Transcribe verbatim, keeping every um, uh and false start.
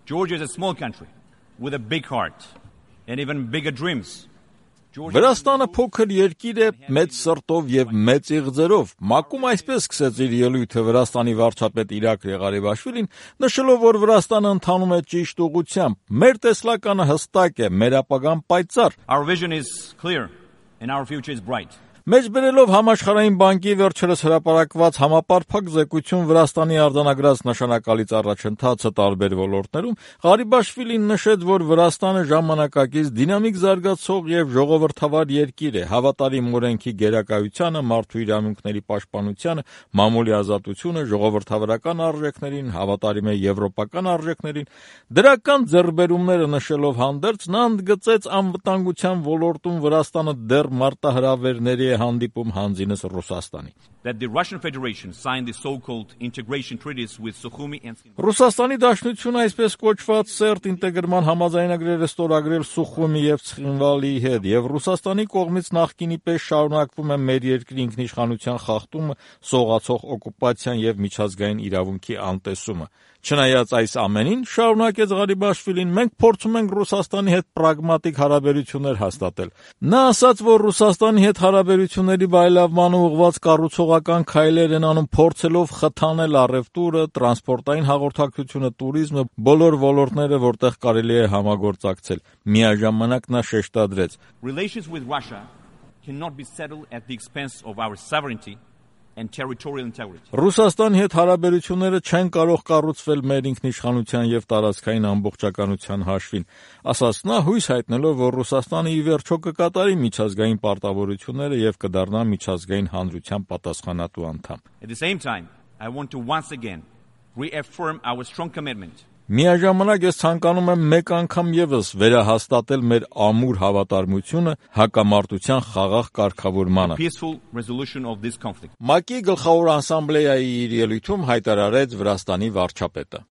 Georgia is a small country with a big heart and even bigger dreams. Վրաստանը փոքր երկիր է, մեծ սրտով եւ մեծ իղձերով։ ՄԱԿ-ում այսպես սկսեց իր ելույթը Վրաստանի վարչապետ Իրակլի Ղարիբաշվիլին, նշելով, որ Վրաստանը ընթանում է ճիշտ ուղղությամբ։ Մեր տեսլականը հստակ է, մեր ապագան պայծառ։ Our vision is clear and our future is bright. Մեջբերելով Համաշխարհային բանկի վերջերս հրապարակված համապարփակ զեկույցում Վրաստանի արձանագրած նշանակալից առաջընթացը տարբեր ոլորտներում, Ղարիբաշվիլին նշեց, որ Վրաստանը ժամանակակից դինամիկ զարգացող եւ ժողովրդավար երկիր է, հավատարիմ օրենքի գերակայությանը, մարդու իրավունքների պաշտպանությանը, մամուլի ազատությունը, ժողովրդավարական արժեքներին, հավատարիմ է եվրոպական արժեքներին։ Դրական ձեռքբերումները նշելով հանդերձ, նա ընդգծեց անվտանգության ոլորտում Վրաստանը դեռ մարտահրավերների հանդիպում հանձինս Ռուսաստանի։ That the Russian Federation signed the so-called integration treaties with Sukhumi and Ռուսաստանի Դաշնությունը այսպես կոչված սերտ ինտեգրման համաձայնագրերը ստորագրել Սուխումի եւ Ցխինվալի հետ, եւ Ռուսաստանի կողմից նախկինի պես շարունակվում է մեր երկրի ինքնիշխանության խախտումը, սողացող օկուպացիան եւ միջազգային իրավունքի անտեսումը։ Չնայած այս ամենին, շարունակեց Ղարիբաշվիլին, մենք փորձում ենք Ռուսաստանի հետ պրագմատիկ հարաբերություններ հաստատել։ Նա ասաց, որ Ռուսաստանի հետ հարաբերությունների բայլավմանը ուղղված կառուցողական քայլեր են անում, փորձելով խթանել առևտուրը, տրանսպորտային հաղորդակցությունը, туриզմը, բոլոր ոլորտները, որտեղ կարելի է համագործակցել։ Միաժամանակ նա շեշտադրեց. Relations with Russia cannot be settled at the expense of our sovereignty and territorial integrity. Ռուսաստանի հետ հարաբերությունները չեն կարող կառուցվել մեր ինքնիշխանության եւ տարածքային ամբողջականության հաշվին, ասաց նա, հույս հայտնելով, որ Ռուսաստանը ի վերջո կկատարի միջազգային պարտավորությունները եւ կդառնա միջազգային հանրության պատասխանատու անդամ։ At the same time, I want to once again reaffirm our strong commitment. Միաժամանակ ես ցանկանում եմ մեկ անգամ եւս վերահաստատել մեր ամուր հավատարմությունը հակամարտության խաղաղ կարգավորմանը։ Peaceful resolution of this conflict. ՄԱԿ-ի գլխավոր ասամբլեայի իր ելույթում հայտարարեց Վրաստանի վարչապետը։